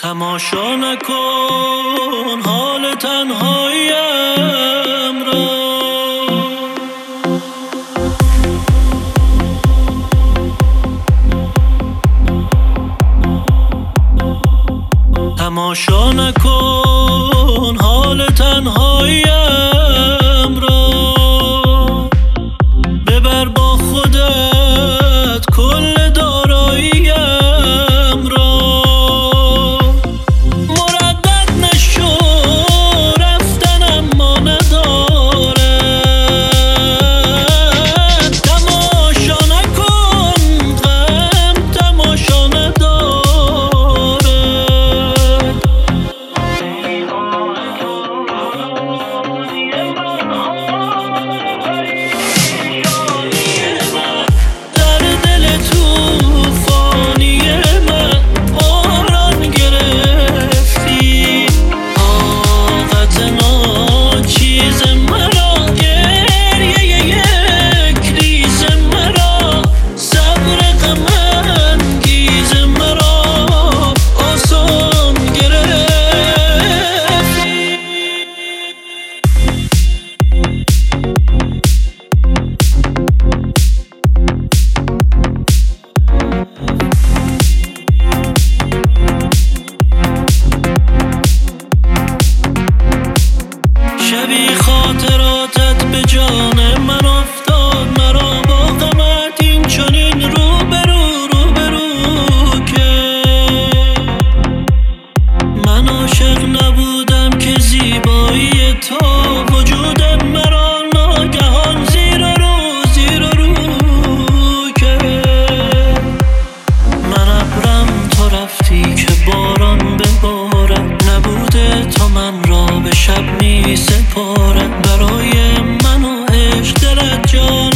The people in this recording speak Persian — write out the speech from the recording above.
تماشا نکن حال تنهاییم را. تماشا نکن حال تنهاییم را. ببر با خودت کل داراییم را. مردد نشو رفتن اما نداره. تماشا نکن غم تماشا نداره. در دل توفانی من باران گرفتی. طاقت ناچیز مرا گریه یک ریز مرا. صبر غم انگیز مرا آسان گرفتی. شبی خاطراتت به جان من افتاد. مرا با غمت این چنین روبرو که من عاشق نبودم که زیبایی تو وجودت مرا ناگهان زیر و رو که من ابرم تو رفتی که باران ببارد. نبوده تا من را به شب می سپارد. برای من و عشق دلت جان